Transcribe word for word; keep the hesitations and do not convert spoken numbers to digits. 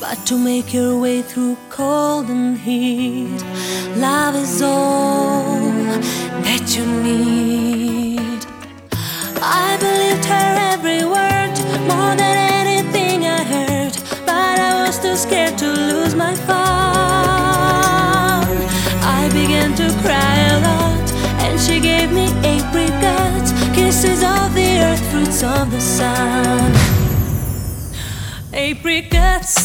but to make your way through cold and heat, love is all that you need. I believed her every word, more than anything I heard, but I was too scared to lose my fun. I began to cry a lot, and she gave me apricots, kisses of the earth, fruits of the sun. Apricots